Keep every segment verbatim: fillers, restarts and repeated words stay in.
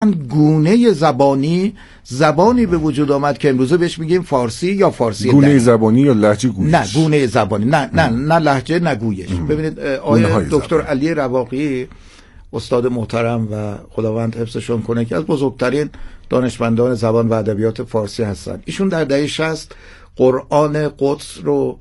گونه زبانی زبانی به وجود آمد که امروزه بهش میگیم فارسی یا فارسی گونه دری. زبانی یا لهجه گویش؟ نه گونه زبانی، نه نه نه لهجه نه گویش. ببینید آقای دکتر علی رواقی استاد محترم و خداوند حفظشون کنه که از بزرگترین دانشمندان زبان و ادبیات فارسی هستند، ایشون در دهه شصت قرآن قدس رو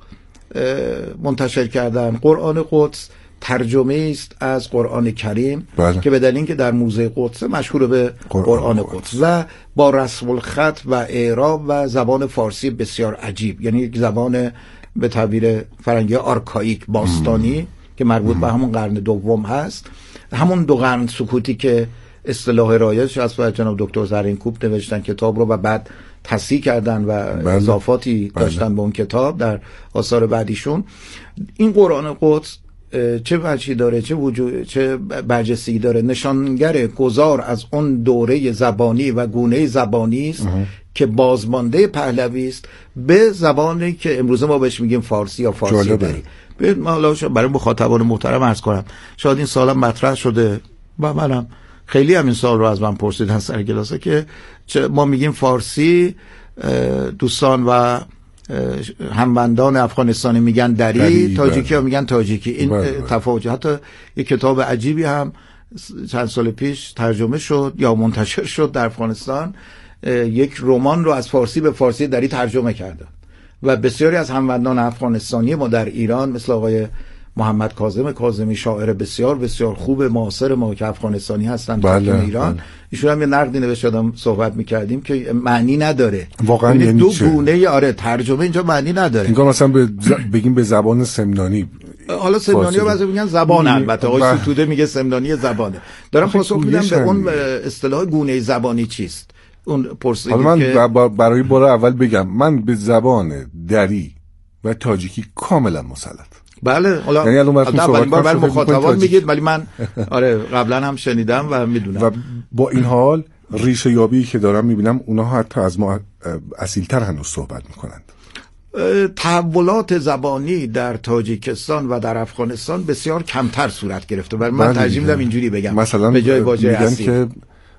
منتشر کردن. قرآن قدس ترجمه است از قرآن کریم بله. که به دلیل اینکه در موزه قدس مشهور به قرآن, قرآن قدس و با رسم الخط و اعراب و زبان فارسی بسیار عجیب، یعنی یک زبان به تعبیر فرنگی آرکائیک باستانی ام. که مربوط ام. به همون قرن دوم هست، همون دو قرن سکوتی که اصطلاح رایج از جناب دکتر زرینکوب نوشتن کتاب رو و بعد تصحیح کردن و بله. اضافاتی بله. داشتن به اون کتاب در آثار بعدیشون. این قرآن قدس چه وجهی داره، چه وجود، چه برجستگی داره؟ نشانگر گذار از اون دوره زبانی و گونه زبانی است که بازمانده پهلوی است به زبانی که امروزه ما بهش میگیم فارسی یا فارسی دری. ببین ما حالا برای مخاطبان محترم عرض کنم، شاید این سالم مطرح شده و منم خیلی هم این سال رو از من پرسیدن سر کلاسه که ما میگیم فارسی، دوستان و هموندان افغانستانی میگن دری, دری تاجیکی ها میگن تاجیکی. این تفاوت. حتی یک کتاب عجیبی هم چند سال پیش ترجمه شد یا منتشر شد در افغانستان، یک رمان رو از فارسی به فارسی دری ترجمه کردن و بسیاری از هموندان افغانستانی ما در ایران مثل آقای محمد کاظم کاظمی، شاعر بسیار بسیار خوب معاصر ما که افغانستانی هستن در بله، ایران بله. ایشون هم یه نقدی نوشتم صحبت می‌کردیم که معنی نداره واقعا، یعنی دو چه؟ گونه آره ترجمه اینجا معنی نداره. اینجا مثلا به ز... بگیم به زبان سمنانی، حالا سمنانی ها بعضی میگن زبان، البته آقای ستوده میگه سمنانی زبانه. دارم پاسخ میدم به اون اصطلاح گونه زبانی چیست. اون پرسیدید من که برای بار اول بگم من به زبان دری و تاجیکی کاملا مسلط. بله، حالا یعنی الان اولین بار برای مخاطبان میگید، ولی من آره قبلا هم شنیدم و میدونم. و با این حال ریشه یابی که دارم میبینم اونها حتی از ما اصیل‌تر هنوز صحبت میکنند. تحولات زبانی در تاجیکستان و در افغانستان بسیار کمتر صورت گرفته، ولی من ترجیح میدم اینجوری بگم. مثلا به جای واژه اصیل که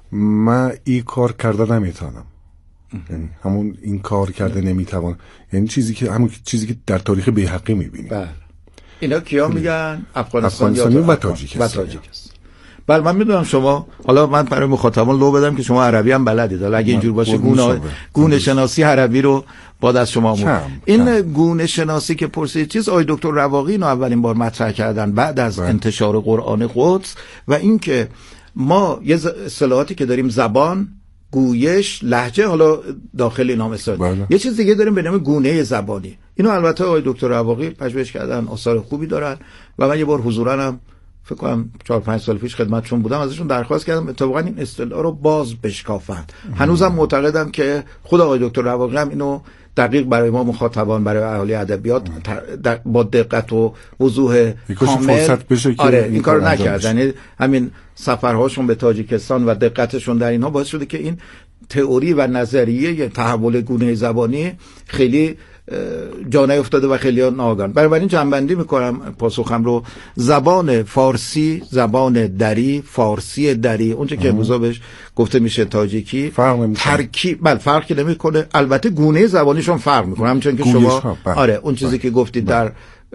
من این کار کرده نمیتونم، یعنی همون این کار کرده نمیتوانم، یعنی چیزی که همون چیزی که در تاریخ بیهقی میبینیم. بله. اینا کیا میگن؟ افغانستان افغانستان یا و تاجیکستان. و تاجیکستان. بله من میدونم شما، حالا من برای مخاطبان لو بدم که شما عربی هم بلدید، حالا اگه اینجور باشه گونه گونه شناسی عربی رو باید از شما آموزید. این گونه شناسی که پرسید چیز آقای دکتر رواقی اینو اولین بار مطرح کردن بعد از بله. انتشار قرآن قدس و اینکه ما یه اصطلاحاتی که داریم زبان، گویش، لهجه، حالا داخل اینا مثلا بله. یه چیز دیگه داریم به نام گونه زبانی. اینو البته آقای دکتر رواقی پژوهش کردن، آثار خوبی دارن و من یه بار حضوراً هم فکر کنم چهار پنج سال پیش خدمتشون بودم، ازشون درخواست کردم اتفاقا این اصطلاح رو باز بشکافن. هنوزم معتقدم که خود آقای دکتر رواقی هم اینو دقیق برای ما مخاطبان، برای اهالی ادبیات با دقت و وضوح کامل آره این کارو نکردن. همین سفرهاشون به تاجیکستان و دقتشون در اینها باعث شده که این تئوری و نظریه تحول گونه زبانی خیلی جا نیفتاده و خیلی ناگهان. بنابراین جنبندی میکنم پاسخم رو، زبان فارسی، زبان دری، فارسی دری، اونچه که امروزا بهش گفته میشه تاجیکی، ترکیب بله فرقی نمیکنه. البته گونه زبانیشون فرق میکنه، همچون که شما آره اون چیزی که گفتید در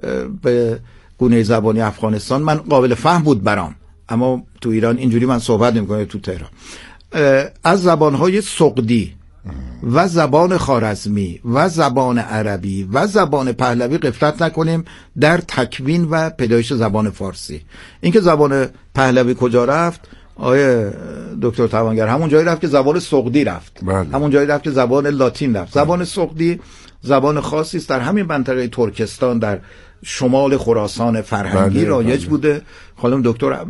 به گونه زبانی افغانستان من قابل فهم بود برام، اما تو ایران اینجوری من صحبت نمیکنم. تو تهران از زبانهای سغدی و زبان خوارزمی و زبان عربی و زبان پهلوی غفلت نکنیم در تکوین و پیدایش زبان فارسی. اینکه زبان پهلوی کجا رفت آیه دکتر توانگر؟ همون جایی رفت که زبان سغدی رفت. بله. همون جایی رفت که زبان لاتین رفت. بله. زبان سغدی زبان خاصی است در همین منطقه ترکستان، در شمال خراسان فرهنگی بله. رایج بله. بوده. خانم دکتر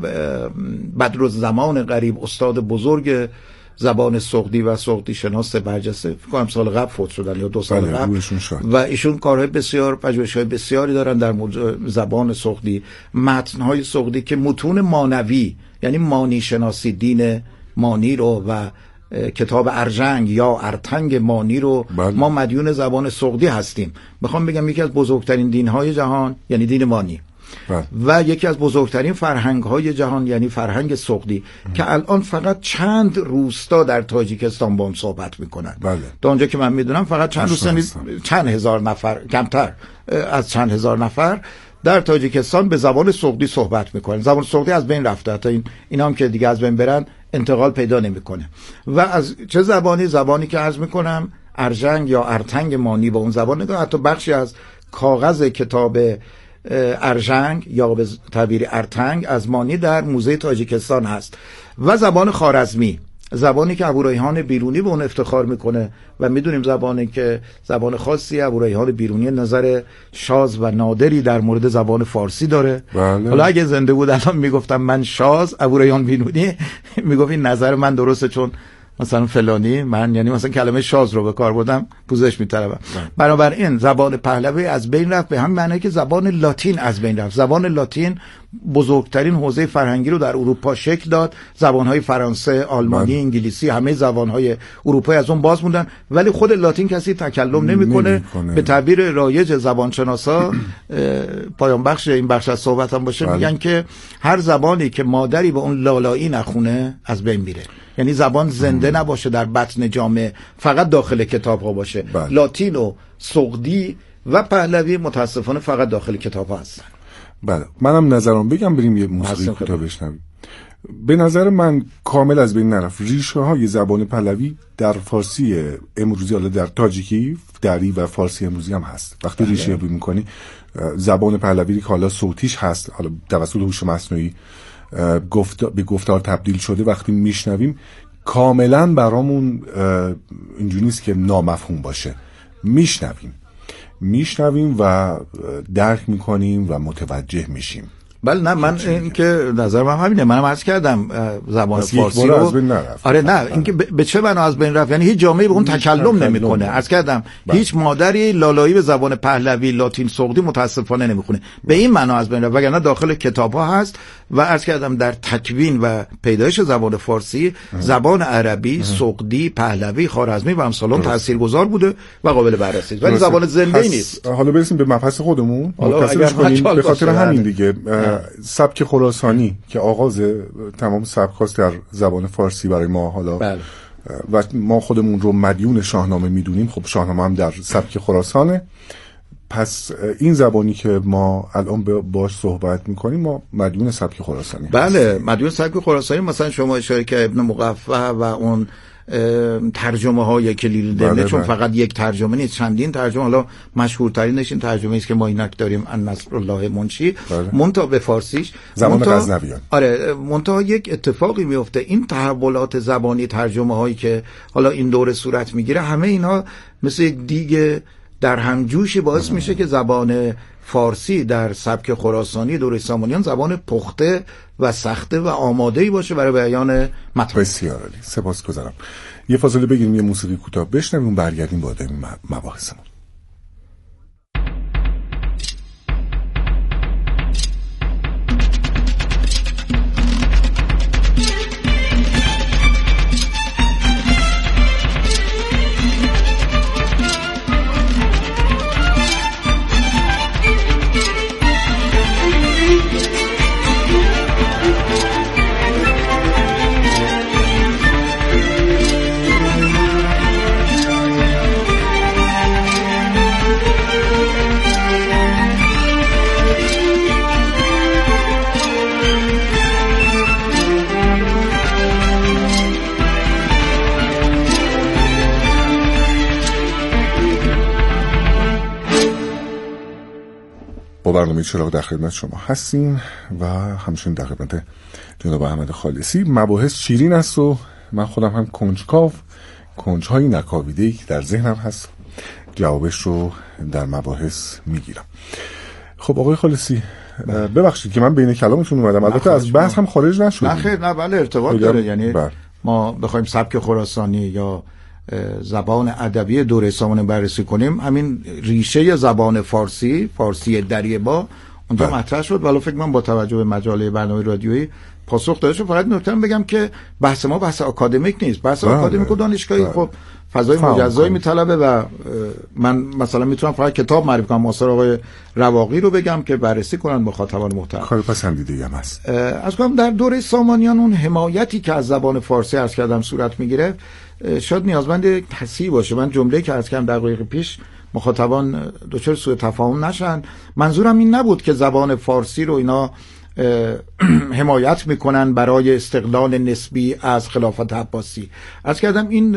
بدرالزمان غریب استاد بزرگ زبان سغدی و سغدی شناس برجسته فکر کنم سال قبل فوت شدن یا دو سال قبل و ایشون کارهای بسیار پژوهش‌های بسیاری دارن در زبان سغدی، متن‌های سغدی که متون مانوی یعنی مانی شناسی، دین مانی رو و کتاب ارژنگ یا ارتنگ مانی رو بله. ما مدیون زبان سغدی هستیم. میخوام بگم یکی از بزرگترین دین‌های جهان یعنی دین مانی بله. و یکی از بزرگترین فرهنگ های جهان یعنی فرهنگ سغدی که الان فقط چند روستا در تاجیکستان با هم صحبت میکنن. بله. تا اونجا که من میدونم فقط چند روستا چند هزار نفر، کمتر از چند هزار نفر در تاجیکستان به زبان سغدی صحبت میکنن. زبان سغدی از بین رفته، تا این اینا هم که دیگه از بین برن انتقال پیدا نمیکنه. و از چه زبانی؟ زبانی که عرض میکنم ارژنگ یا ارتنگ مانی با اون زبان نگاه، حتی بخشی از کاغذ کتاب ارژنگ یا به تعبیر ارتنگ از مانی در موزه تاجیکستان هست. و زبان خوارزمی، زبانی که ابوریحان بیرونی به اون افتخار میکنه و میدونیم زبانی که زبان خاصی ابوریحان بیرونی نظر شاذ و نادری در مورد زبان فارسی داره. بله. حالا اگه زنده بود الان میگفتم من شاذ، ابوریحان بیرونی میگفت این نظر من درسته چون مثلا فلانی، من یعنی مثلا کلمه شاذ رو به کار بردم پوزش میطلبم. بنابراین زبان پهلوی از بین رفت به همین معنی که زبان لاتین از بین رفت. زبان لاتین بزرگترین حوزه فرهنگی رو در اروپا شکل داد. زبانهای فرانسه، آلمانی، انگلیسی، همه زبانهای اروپایی از اون باز موندن، ولی خود لاتین کسی تکلم نمیکنه. به تعبیر رایج زبانشناسا پایان بخش این بخش از صحبتم باشه، بله. میگن که هر زبانی که مادری به اون لالایی نخونه از بین میره. یعنی زبان زنده ام. نباشه در بطن جامعه، فقط داخل کتاب ها باشه. بله. لاتین و سغدی و پهلوی متاسفانه فقط داخل کتاب ها هستن. بله، منم نظرم بگم بریم یه موسیقی کوتاه بشنویم. به نظر من کامل از بین نرفت. ریشه های زبان پهلوی در فارسی امروزی، حالا در تاجیکی، دری و فارسی امروزی هم هست. وقتی ریشه یابی می‌کنی زبان پهلوی که حالا صوتیش هست، حالا توسط هوش مصنوعی گفت به گفتار تبدیل شده، وقتی میشنویم کاملا برامون اینجوری نیست که نامفهوم باشه. میشنویم میشنویم و درک میکنیم و متوجه میشیم. بله نه، من این که نظر من همینه. منم عرض کردم زبان فارسی رو از بین نرفت. آره نه، این که به چه معنا از بین رفت؟ یعنی هیچ جامعه‌ای به اون تکلم نمیکنه. عرض کردم بله. هیچ مادری لالایی به زبان پهلوی، لاتین، سغدی متاسفانه نمیخونه. به این معنا از بین رفت، وگرنه داخل کتاب‌ها هست. و عرض کردم در تکوین و پیدایش زبان فارسی زبان عربی، سغدی، پهلوی، خوارزمی و امثالون تاثیرگذار بوده و قابل بررسی، ولی زبان زنده‌ای نیست. حالا برسیم به مبحث خودمون. به خاطر همین دیگه سبک خراسانی که آغاز تمام سبک‌هاست در زبان فارسی برای ما، حالا بله. و ما خودمون رو مدیون شاهنامه میدونیم. خب شاهنامه هم در سبک خراسانه، پس این زبانی که ما الان باش صحبت میکنیم ما مدیون سبک خراسانی بله هستیم. مدیون سبک خراسانی. مثلا شما اشاره که ابن مقفع و اون ترجمه های کلیل دمنه، بله چون بله. فقط یک ترجمه نیست، چندین ترجمه. حالا مشهورترینش این ترجمه است که ما اینک داریم ان نصر الله منشی، بله. منتها به فارسیش زبان غزنویان. آره، منتها یک اتفاقی میفته، این تحولات زبانی، ترجمه هایی که حالا این دوره صورت میگیره، همه اینا مثل یک دیگ در همجوشی باعث ام. میشه که زبان فارسی در سبک خراسانی دوره سامانیان زبان پخته و سخته و آماده‌ای باشه برای بیان متن. بسیار عالی، سپاسگزارم. یه فاصله بگیریم، یه موسیقی کوتاه بشنویم، برگردیم با ادامه مباحثمون. برنامه چراغ در خدمت شما هستیم و همچنین در خدمت جناب احمد خالصی. مباحث شیرین است و من خودم هم کنجکاو، کنجهای نکاویده‌ای که در ذهنم هست جوابش رو در مباحث میگیرم. خب آقای خالصی، ببخشید که من بین کلامتون اومدم، البته از بحث هم خارج نشدیم. نه خیر، نه بله ارتباط داره. یعنی بر. ما بخوایم سبک خراسانی یا زبان ادبی دوره سامانیان بررسی کنیم، همین ریشه زبان فارسی، فارسی دریه با اونجا مطرح شد. ولی فکر من با توجه به مجله برنامه رادیویی پاسخ داده شد. فقط نکته بگم که بحث ما بحث آکادمیک نیست، بحث آکادمیک و دانشگاهی خب فضای مجزایی میطلبه و من مثلا میتونم فقط کتاب معرفی کنم، آثار آقای رواقی رو بگم که بررسی کنن مخاطبان محترم. کار پسندیده هم هست. از کنم در دوره سامانیان اون حمایتی که از زبان فارسی عرض کردم صورت میگیره شاید نیازمند تصحیح باشه. من جمله‌ای که عرض کردم دقایق پیش مخاطبان دچار سوء تفاهم نشن، منظورم این نبود که زبان فارسی رو اینا حمایت میکنن برای استقلال نسبی از خلافت عباسی. عرض کردم این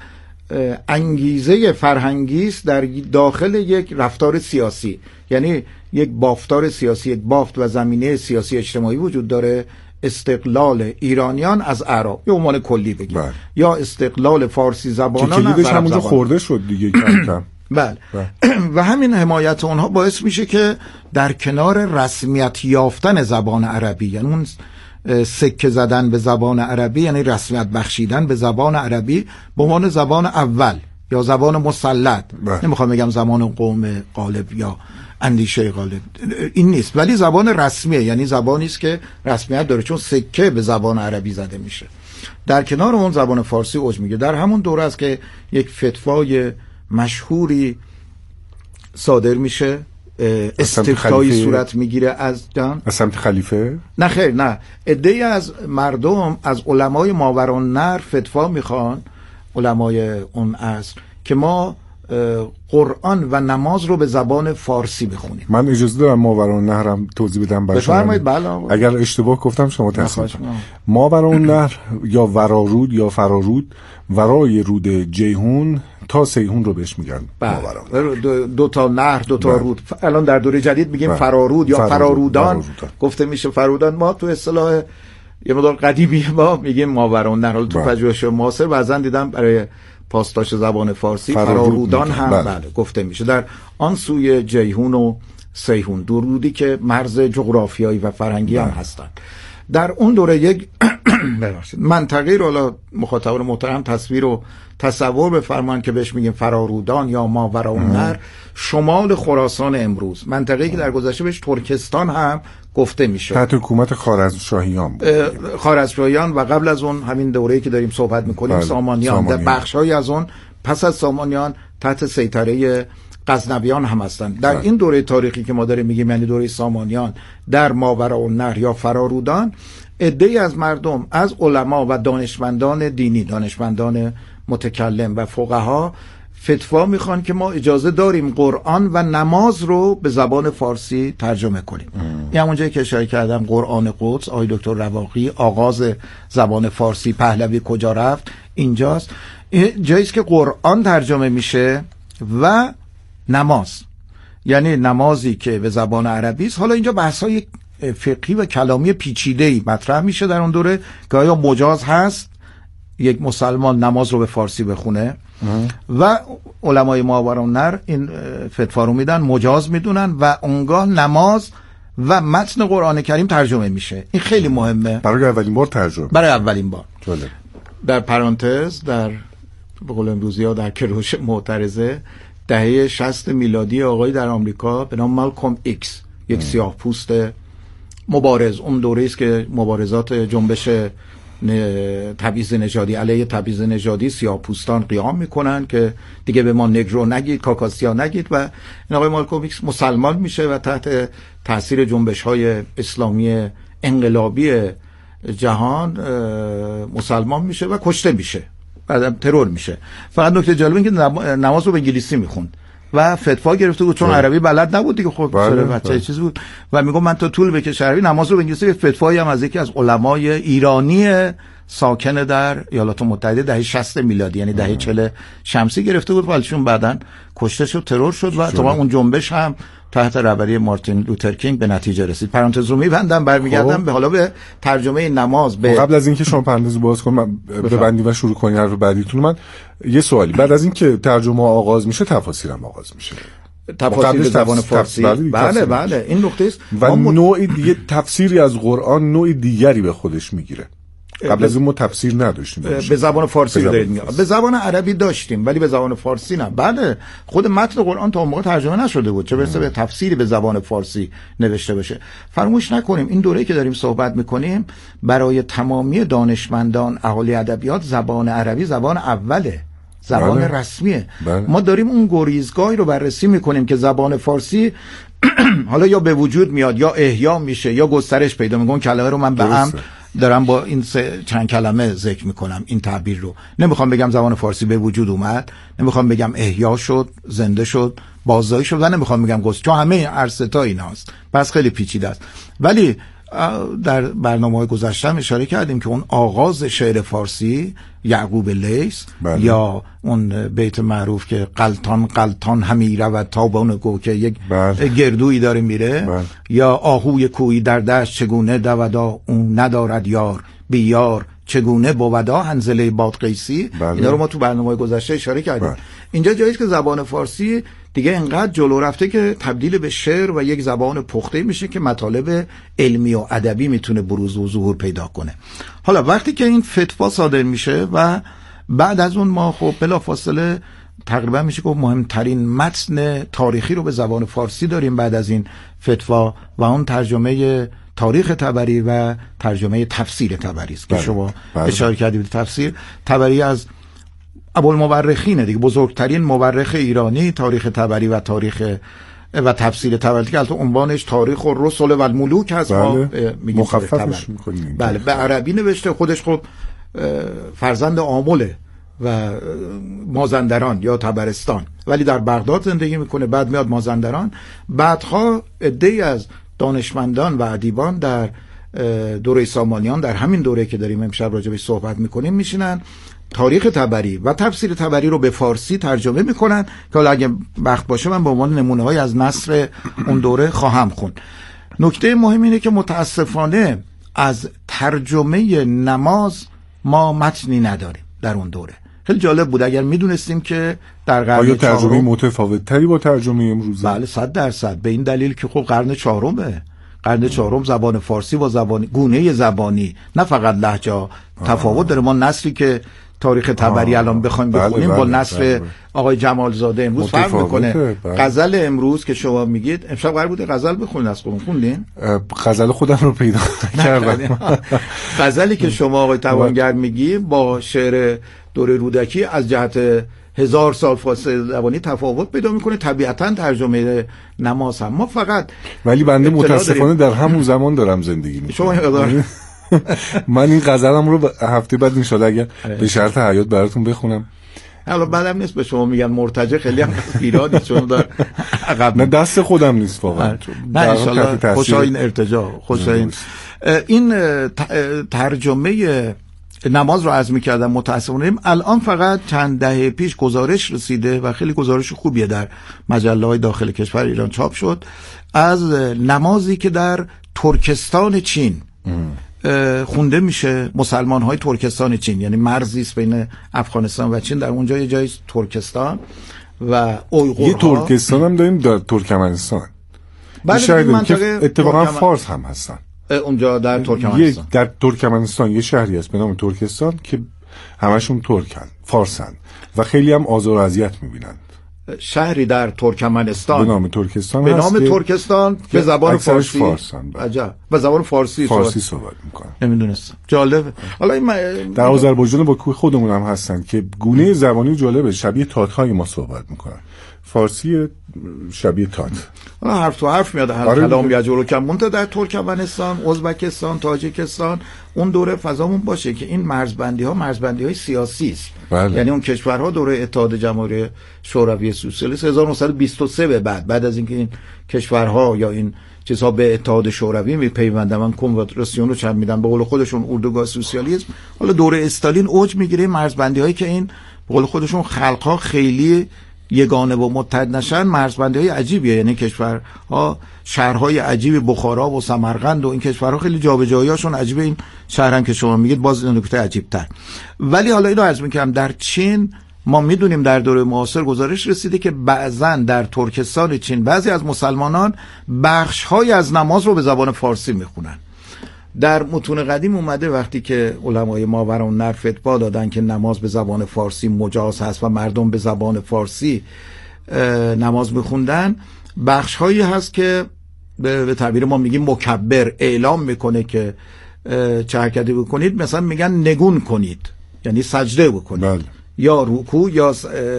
انگیزه فرهنگی است در داخل یک رفتار سیاسی، یعنی یک بافتار سیاسی، یک بافت و زمینه سیاسی اجتماعی وجود داره، استقلال ایرانیان از اعراب به عنوان کلی بگیم، یا استقلال فارسی زبانان از عرب زبان خورده شد دیگه کم کم. بله. و همین حمایت اونها باعث میشه که در کنار رسمیت یافتن زبان عربی، یعنی اون سکه زدن به زبان عربی، یعنی رسمیت بخشیدن به زبان عربی به عنوان زبان اول یا زبان مسلط، نمیخوام بگم زبان قوم غالب یا اندیشه غالب، این نیست، ولی زبان رسمیه، یعنی زبانی است که رسمیت داره چون سکه به زبان عربی زده میشه. در کنار اون زبان فارسی اوج میگه. در همون دوره است که یک فتوای مشهوری صادر میشه، استفتایی صورت میگیره از جان از سمت خلیفه. نه خیر، نه، عده‌ای از مردم از علمای ماورالنهر فتوا میخوان، علمای اون عصر، که ما قرآن و نماز رو به زبان فارسی بخونیم. من اجازه دارم ماورالنهرم توضیح بدم برای بفرمایید. بله. اگر اشتباه گفتم شما تصحیح کنید. ماورالنهر یا ورارود یا فرارود، ورای رود جیهون تا سیهون رو بهش میگن ماورالنهر. دو, دو تا نهر، دو تا رود. الان در دوره جدید میگیم فرارود یا فرارود. فرارودان. فرارودان گفته میشه. فرارودان ما تو اصطلاح یه مقدار قدیمی ما میگیم ماورالنهر. حالا تو پژوهش معاصر بعضن دیدم برای پاسداشت زبان فارسی فرارودان هم بله. بله گفته میشه. در آن سوی جیهون و سیهون، دو رودی که مرز جغرافیایی و فرهنگی بله. هم هستند. در اون دوره یک منطقه رو حالا مخاطبان محترم تصویر و تصور بفرمایید که بهش میگیم فرارودان یا ماورالنهر، شمال خراسان امروز، منطقه‌ای که در گذشته بهش ترکستان هم گفته میشه، تحت حکومت خوارزمشاهیان بود. خوارزمشاهیان و قبل از اون همین دوره‌ای که داریم صحبت میکنیم بله. سامانیان, سامانیان. در بخش‌های از اون پس از سامانیان تحت سیطره غزنویان هم هستند. در بله. این دوره تاریخی که ما داریم میگیم، یعنی دوره سامانیان، در ماورالنهر یا فرارودان، عده‌ای از مردم، از علما و دانشمندان دینی، دانشمندان متکلم و فقها، فتوا میخوان که ما اجازه داریم قرآن و نماز رو به زبان فارسی ترجمه کنیم. این همون جایی که اشاره کردم، قرآن قدس، آقای دکتر رواقی، آغاز زبان فارسی، پهلوی کجا رفت، اینجاست. جاییست که قرآن ترجمه میشه و نماز، یعنی نمازی که به زبان عربی است. حالا اینجا بحث‌های فقهی و کلامی پیچیده‌ای مطرح میشه در اون دوره که آیا مجاز هست یک مسلمان نماز رو به فارسی بخونه و علمای ماورالنهر این فتوا رو میدن، مجاز میدونن و اونگاه نماز و متن قرآن کریم ترجمه میشه. این خیلی مهمه، برای اولین بار ترجمه برای اولین بار جالب. در پرانتز، در به قول امروزی ها در کروش معترضه، دهه شصت میلادی آقای در آمریکا به نام مالکوم ایکس، یک سیاه پوست مبارز، اون دوره است که مبارزات جنبش تبعیض نژادی، علیه تبعیض نژادی، سیاه‌پوستان قیام میکنن که دیگه به ما نگرو نگید، کاکاسیا نگید، و این آقای مالکوم ایکس مسلمان میشه و تحت تاثیر جنبش‌های اسلامی انقلابی جهان مسلمان میشه و کشته میشه، بعدم ترور میشه. فقط نکته جالب این که نماز رو به انگلیسی میخوند و فتوا گرفته بود چون عربی بلد نبود دیگه، خب سر بچه چیز بود و میگم من تا طول بکشه عربی نماز رو به انگلیسی. فتوایی هم از یکی از علمای ایرانی ساکن در ایالات متحده دهه شصت میلادی، یعنی دهه چهل شمسی گرفته بود، ولیشون بعدن کشته شد، ترور شد و طبعا اون جنبش هم تحت رهبری مارتین لوتر کینگ به نتیجه رسید. پرانتز رو میبندم، برمیگردم به حالا به ترجمه نماز. به قبل از اینکه شما پرانتز باز کنم ببندید و شروع کنید حرف بعدیتون، من یه سوالی، بعد از اینکه ترجمه آغاز میشه تفاسیرم آغاز میشه، تفاسیر به زبان فارسی. بله بله, بله این نقطه است. و نوع دیگه تفسیری از قرآن نوع دیگری به خودش میگیره. قبل از اون ما تفسیر نداشتیم. به زبان فارسی رو دارید میگم. به زبان عربی داشتیم ولی به زبان فارسی نه. بله خود متن قرآن تا اون موقع ترجمه نشده بود، چه برسه به تفسیری به زبان فارسی نوشته بشه. فراموش نکنیم این دوره‌ای که داریم صحبت میکنیم برای تمامی دانشمندان اهالی ادبیات زبان عربی زبان اوله، زبان بله. رسمیه. بله. ما داریم اون گریزگاهی رو بررسی میکنیم که زبان فارسی حالا یا به وجود میاد یا احیا میشه یا گسترش پیدا میکنه. کلمه رو من به عمد دارم با این چند کلمه ذکر میکنم این تعبیر رو. نمیخوام بگم زبان فارسی به وجود اومد، نمیخوام بگم احیا شد، زنده شد، بازداشت شد و نمیخوام بگم گست، چون همه هر سه تا ایناست، پس خیلی پیچیده است. ولی در برنامه‌های گذشته اشاره کردیم که اون آغاز شعر فارسی یعقوب لیث بله. یا اون بیت معروف که قلتان قلتان همی رود تا بن گو که یک بله. گردویی داره میره بله. یا آهوی کوی در دشت چگونه دودا اون ندارد یار بی یار چگونه بودا حنظله بادغیسی بله. اینا رو ما تو برنامه‌های گذشته اشاره کردیم. بله. اینجا جایی که زبان فارسی دیگه انقدر جلو رفته که تبدیل به شعر و یک زبان پخته میشه که مطالب علمی و ادبی میتونه بروز و ظهور پیدا کنه. حالا وقتی که این فتوا صادر میشه و بعد از اون ما خب بلافاصله تقریبا میشه که مهمترین متن تاریخی رو به زبان فارسی داریم بعد از این فتوا و اون ترجمه تاریخ طبری و ترجمه تفسیر طبری است که شما بله. اشاره کردید. تفسیر طبری از ابوالمورخینه دیگه، بزرگترین مورخ ایرانی تاریخ طبری و تاریخ و تفسیر طبری که البته عنوانش تاریخ الرسل و الملوک هست. بله. ما میگیم مخففش می‌کنیم. بله به عربی نوشته، خودش خب فرزند آمله و مازندران یا طبرستان ولی در بغداد زندگی میکنه، بعد میاد مازندران. بعدها عده‌ای از دانشمندان و ادیبان در دوره سامانیان در همین دوره که داریم امشب راجع بهش صحبت میکنیم میشینن تاریخ طبری و تفسیر طبری رو به فارسی ترجمه میکنن که حالا اگه وقت باشه من به عنوان نمونه‌های از نثر اون دوره خواهم خوند. نکته مهم اینه که متاسفانه از ترجمه نماز ما متنی نداریم در اون دوره. خیلی جالب بود اگر میدونستیم که در قرن آیا ترجمه متفاوت تری با ترجمه امروزه؟ بله صد درصد، به این دلیل که خب قرن چهارمه، قرن چهارم زبان فارسی با زبان گونه زبانی نه فقط لهجه تفاوت داره. ما نثری که تاریخ طبری الان بخوایم بخونیم بله بله با نثر بله. آقای جمال زاده امروز فرق میکنه. غزل بله. امروز که شما میگید امشب قرار بوده غزل بخونید، از قرآن خوندین؟ غزل خودم رو پیدا کردم. غزلی که شما آقای توانگر میگی با شعر دوره رودکی از جهت هزار سال فاصله زبانی تفاوت پیدا میکنه. طبیعتا ترجمه نماز هم ما فقط ولی بنده متاسفانه در همون زمان دارم زندگی میکنم. من این غزلم رو هفته بعد ان شاءالله اگر به شرط حیات براتون بخونم. حالا بعدم نیست به شما میگن مرتجع، خیلی هم ایرادی چون در عقب نه دست خودم نیست واقعا. نه ان شاءالله خوشا این ارتجاع خوشا این این ترجمه نماز رو عرض می‌کردم. متأسفانه الان فقط چند دهه پیش گزارش رسیده و خیلی گزارش خوبیه در مجله‌های داخل کشور ایران چاپ شد از نمازی که در ترکستان چین خونده میشه. مسلمان‌های ترکستان چین، یعنی مرزی است بین افغانستان و چین، در اونجا یه جایی ترکستان و اویغورها. یه ترکستان هم داریم در ترکمنستان. بله که اتفاقا فارس هم هستن اونجا در ترکمنستان. در ترکمنستان یه شهری هست به نام ترکستان که همشون ترکن، فارسن و خیلی هم آزار و اذیت میبینند. شهری در ترکمنستان به نام ترکستان به نام ترکستان به زبان فارسی فارسن. عجب. به زبان فارسی فارسی صحبت میکنن. نمیدونستم. جالبه. حالا این م... در آذربایجان با کوی خودمون هم هستن که گونه زبانی جالبه، شبیه تات‌های ما صحبت میکنن. فارسی شبیه تات. حالا حرف تو حرف میاد. کلام یا جلو کم مونتا در ترکمنستان، ازبکستان، تاجیکستان اون دوره فضامون باشه که این مرزبندی ها مرزبندی های سیاسی است. بله. یعنی اون کشورها دوره اتحاد جماهیر شوروی سوسیالیست هزار و نهصد و بیست و سه به بعد بعد از اینکه این کشورها یا این چیزها به اتحاد شوروی میپیوندن، من کنفدراسیون رو چند میدن به قول خودشون اردوگاه سوسیالیسم. حالا دوره استالین اوج میگیره مرزبندی هایی که این به قول خودشون خلقها خیلی یگانه و متحد نشن، مرزبندی های عجیبیه. یعنی کشورها شهرهای عجیبی بخارا و سمرقند و این کشورها خیلی جابجایی‌هاشون عجیبه. این شهرن که شما میگید باز نکته عجیب‌تر. ولی حالا اینو عرض می‌کنم در چین ما میدونیم در دوره معاصر گزارش رسیده که بعضا در ترکستان چین بعضی از مسلمانان بخش‌های از نماز رو به زبان فارسی میخونن. در متون قدیم اومده وقتی که علمای ماوراءالنهر فتوا دادن که نماز به زبان فارسی مجاز هست و مردم به زبان فارسی نماز میخوندن، بخش هایی هست که به تعبیر ما میگیم مکبر اعلام میکنه که چه حرکتی بکنید، مثلا میگن نگون کنید یعنی سجده بکنید بله. یا رکوع یا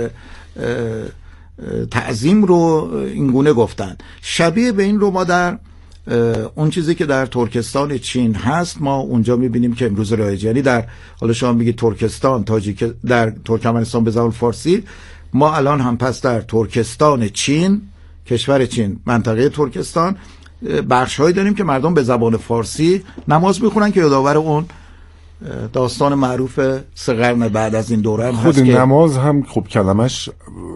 تعظیم رو اینگونه گفتن. شبیه به این رو ما در اون چیزی که در ترکستان چین هست ما اونجا میبینیم که امروز رایج، یعنی در حالا شما میگید ترکستان تاجیک در ترکمنستان به زبان فارسی، ما الان هم پس در ترکستان چین، کشور چین، منطقه ترکستان بخش‌هایی داریم که مردم به زبان فارسی نماز میخونن که یادآور اون داستان معروف سه قرن بعد از این دوره هم خود هست. نماز هم خب کلمش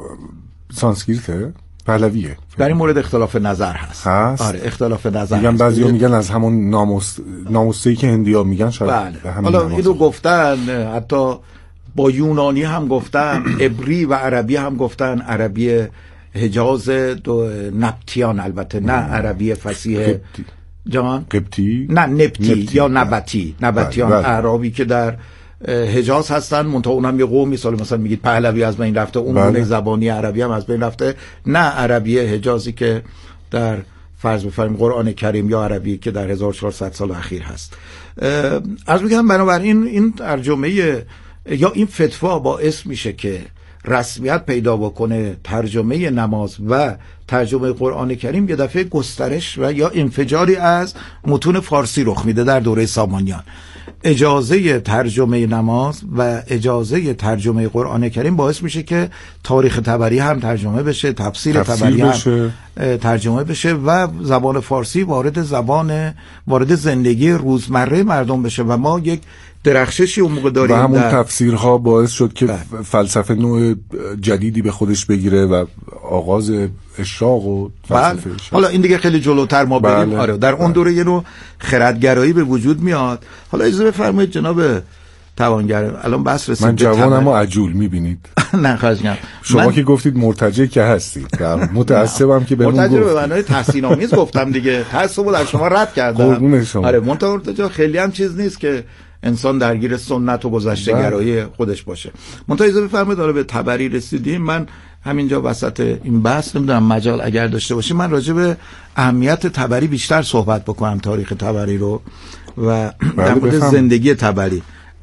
سانسکریته، پهلویه. در این مورد اختلاف نظر هست. هست؟ آره اختلاف نظر میگن، بعضیا میگن از همون ناموس ناموسه‌ای که هندی‌ها میگن شاید بله. حالا اینو گفتن، حتی با یونانی هم گفتن، عبری و عربی هم گفتن، عربی حجاز دو نبطیان، البته نه عربی فصیح جان قبطی، نه نبطی, نبطی. یا نبطی نبطیان بله. اعرابی که در حجاز هستن، منتها اونم یه قومی، سال مثلا میگید پهلوی از بین رفته، اون گونه زبانی عربی هم از بین رفته، نه عربی حجازی که در فرض بفرمایید قرآن کریم یا عربی که در هزار و چهارصد سال اخیر هست. عرض می‌کنم بنابراین این ترجمه یا این فتوا باعث میشه که رسمیت پیدا بکنه ترجمه نماز و ترجمه قرآن کریم، یه دفعه گسترش و یا انفجاری از متون فارسی رخ میده در دوره سامانیان. اجازه ترجمه نماز و اجازه ترجمه قرآن کریم باعث میشه که تاریخ طبری هم ترجمه بشه، تفسیر طبری هم ترجمه بشه و زبان فارسی وارد زبان وارد زندگی روزمره مردم بشه و ما یک درخششی اون موقع داریم. و همون تفسیرها باعث شد که بله. فلسفه نوع جدیدی به خودش بگیره و آغاز اشراق و فلسفه بله. حالا این دیگه خیلی جلوتر ما بریم بله. آره در اون دوره یه نوع خردگرایی به وجود میاد. حالا اجازه بفرمایید جناب توانگر، الان بس رسید من جوانم و عجول میبینید. نه خواهش می‌کنم. شما من... که گفتید مرتجع که هستید، متأسفم که بهمون گفتید. مرتجع به معنای تحسین آمیز گفتم دیگه، تعصب در شما رد کردم. آره مرتجع خیلی هم چیز نیست که انسان درگیر سنت و گذشته گرایی خودش باشه. منتها اجازه بفرمایید حالا به طبری رسیدیم. من همینجا وسط این بحث نمیدونم مجال اگر داشته باشیم من راجع به اهمیت طبری بیشتر صحبت بکنم، تاریخ طبری رو و در مورد زندگی طبری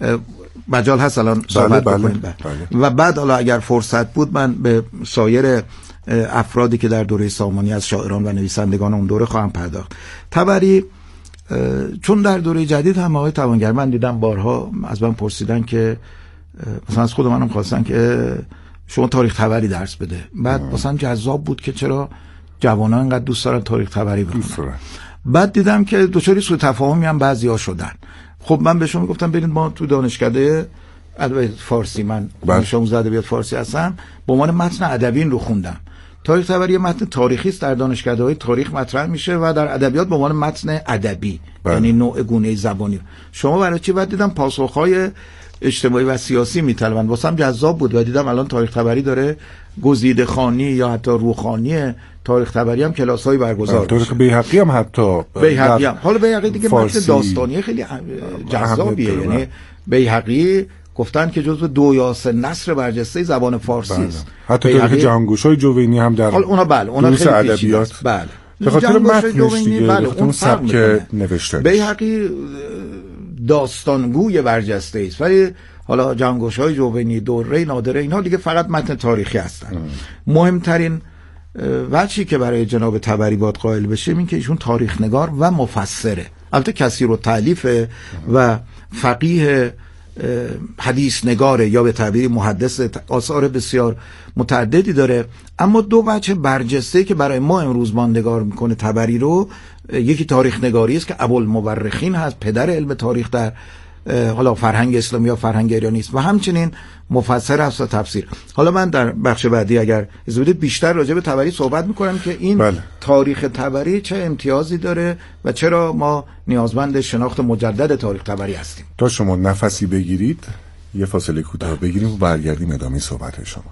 مجال هست الان صحبت بله بکنیم بله بله. و بعد حالا اگر فرصت بود من به سایر افرادی که در دوره سامانی از شاعران و نویسندگان اون دوره خواهم پرداخت. طبری چون در دوره جدید هم آقای توانگر من دیدم بارها از من پرسیدن که مثلا از خود منم خواستن که شما تاریخ طبری درس بده، بعد مثلا جذاب بود که چرا جوانان اینقدر دوست دارن تاریخ طبری بخونن. بعد دیدم که دوچاری سوء تفاهمی هم بعضیا شدن. خب من به شما گفتم برید ما تو دانشکده ادبیات فارسی، من دانش آموز ادبیات فارسی هستم، به عنوان متن ادبی رو خوندم. تاریخ طبری متن تاریخی است، در دانشکده‌های تاریخ مطرح میشه و در ادبیات به عنوان متن ادبی، یعنی نوع گونه زبانی. شما برای چی؟ بعد دیدم پاسخ‌های اجتماعی و سیاسی میطلبن، واسم جذاب بود و دیدم الان تاریخ طبری داره گزیده خوانی یا حتی روخانی تاریخ طبری هم کلاس‌های برگزار میشه. تاریخ بیهقی هم حتی بیهقی هم. حالا بیهقی دیگه متن داستانی خیلی جذابیه، یعنی بیهقی گفتن که جزو دو یا سه نثر برجسته زبان فارسی است. بله. حتی تاریخ جهانگشای جوینی هم در حال اونا بله اونا خیلی ادبیات بله به خاطر متنش دیگه بله اون سبک نوشته بیهقی داستانگوی برجسته است، ولی حالا جهانگشای جوینی، دوره نادره اینها دیگه فقط متن تاریخی هستن. ام. مهمترین وجهی که برای جناب طبری باید قائل بشیم این که ایشون تاریخ نگار و مفسره، البته کثیر التألیف و فقیه حدیث نگاره یا به تعبیر محدث، آثار بسیار متعددی داره. اما دو وجه برجسته که برای ما امروز ماندگار میکنه طبری رو، یکی تاریخ نگاری است که ابوالمورخین هست، پدر علم تاریخ در حالا فرهنگ اسلامی یا فرهنگ ایرانی است، و همچنین مفسر است و تفسیر. حالا من در بخش بعدی اگر اجازه بدید بیشتر راجع به طبری صحبت میکنم که این بله. تاریخ طبری چه امتیازی داره و چرا ما نیازمند شناخت مجدد تاریخ طبری هستیم. تا شما نفسی بگیرید، یه فاصله کوتاه بگیریم و برگردیم ادامه صحبت شما.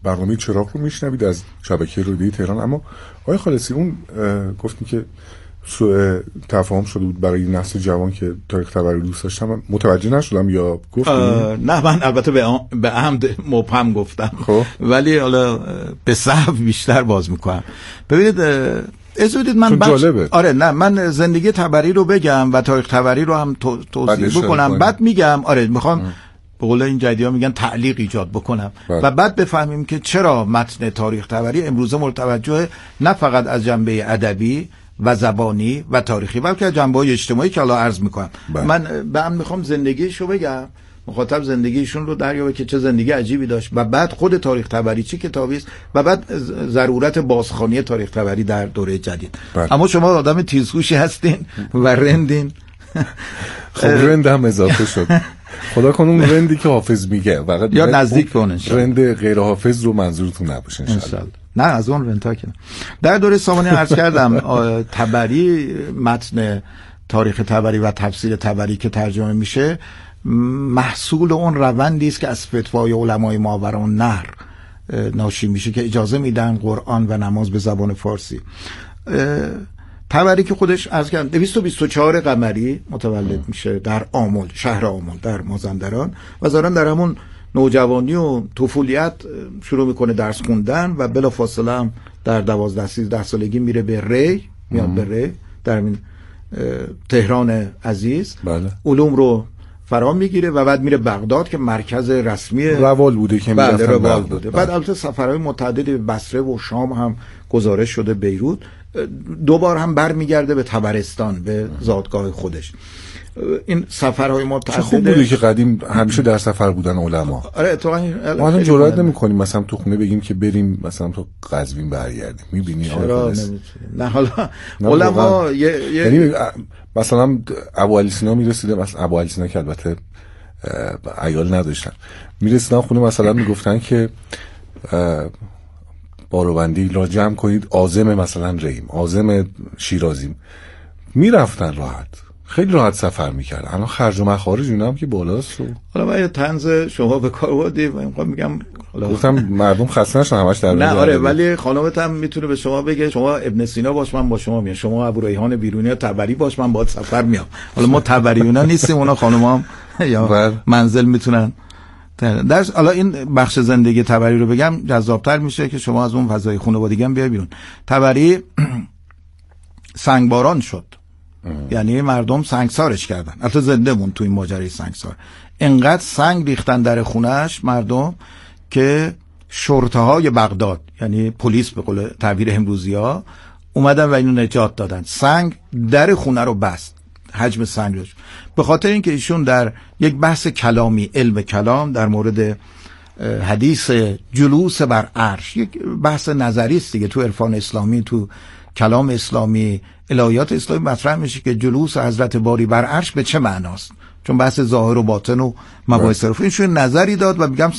برنامه چراغ رو میشنوید از شبکه رادیویی تهران. اما آقای خالصی، اون گفتیم که سوء تفاهم شده بود برای نسل جوان که تاریخ تبری دوست داشتم، متوجه نشدم یا گفتم؟ نه، من البته به به عمد مبهم گفتم. خب ولی حالا به صحو بیشتر باز میکنم. ببینید اجازه بدید من بخش... آره نه من زندگی تبری رو بگم و تاریخ تبری رو هم تو... توضیح بکنم، بعد میگم آره میخوام به قول این جدیدا میگن تعلیق ایجاد بکنم بله. و بعد بفهمیم که چرا متن تاریخ تبری امروزه مورد توجه نه فقط از جنبه ادبی و زبانی و تاریخی بلکه از جنبه‌های اجتماعی که الان عرض میکنم. بله. من به هم میخوام زندگیشو بگم، مخاطب زندگیشون رو دریابه که چه زندگی عجیبی داشت و بعد خود تاریخ تبری چه کتابی است و بعد ضرورت بازخوانی تاریخ تبری در دوره جدید. بله. اما شما آدم تیزهوشی هستین و رندین. خب رند هم اضافه شد. خدا کنون رندی که حافظ میگه فقط یا نزدیک به اون رند غیر حافظ رو منظورتون نباشه ان شاء الله. نه از اون رنتا که در دوره سامانی عرض کردم تبری، متن تاریخ تبری و تفسیر تبری که ترجمه میشه محصول اون روندی است که از فتوای علمای ماوراءالنهر ناشی میشه که اجازه میدن قرآن و نماز به زبان فارسی. تبری که خودش از کردم دویست و بیست و چهار قمری متولد میشه در آمل، شهر آمل در مازندران و ظاهرا در همون نوجوانی و طفولیت شروع میکنه درس خوندن و بلافاصله هم در دوازده سیزده سالگی میره به ری، میاد به ری در این تهران عزیز. بله. علوم رو فرا میگیره و بعد میره بغداد که مرکز رسمی روال بوده که بله میرفتن روال بوده. بعد البته سفرهای متعددی به بصره و شام هم گزارش شده، بیروت. دوبار هم برمیگرده به طبرستان به زادگاه خودش. این سفرهای متعدد چه خوب بوده که قدیم همیشه در سفر بودن علما. آره اتفاقا ما الان جرئت نمی‌کنیم مثلا تو خونه بگیم که بریم مثلا تو قزوین برگردیم. می‌بینی آره نه حالا علما یعنی مثلا ابو علی سینا میرسیده، مثلا ابو علی سینا که البته عیال نداشتن، میرسیدن خونه مثلا میگفتن که باروبندی را جمع کنید، عازم مثلا ریم، عازم شیرازیم، میرفتن راحت، خیلی راحت سفر میکرد. الان خرج و مخارج اینا هم که بالاست. حالا من یه طنز شما به کار بردی و میخوام میگم گفتم مردم خسته نشن همش در نه آره، ولی خانومت هم میتونه به شما بگه شما ابن سینا باش من با شما میام، شما ابو ریحان بیرونی یا تبری باش من باهات سفر میام. حالا ما تبریونا نیستیم، اونا خانوما هم یا منزل میتونن درس. حالا این بخش زندگی تبری رو بگم جذابتر میشه که شما از اون فضای خانوادگی هم بیای بیرون. تبری سنگباران شد، یعنی مردم سنگسارش کردن، البته زنده مون تو این ماجرای سنگسار. انقدر سنگ ریختن در خونهش مردم که شرطه های بغداد، یعنی پلیس به قول تعبیر امروزی ها، اومدن و اینو نجات دادن. سنگ در خونه رو بست، حجم سنگ روش، به خاطر اینکه ایشون در یک بحث کلامی، علم کلام در مورد حدیث جلوس بر عرش، یک بحث نظری است دیگه، تو عرفان اسلامی، تو کلام اسلامی، الهیات اسلامی مطرح میشه که جلوس حضرت باری بر عرش به چه معناست، چون بحث ظاهر و باطن و مباحث رو اینشون نظری داد و میگم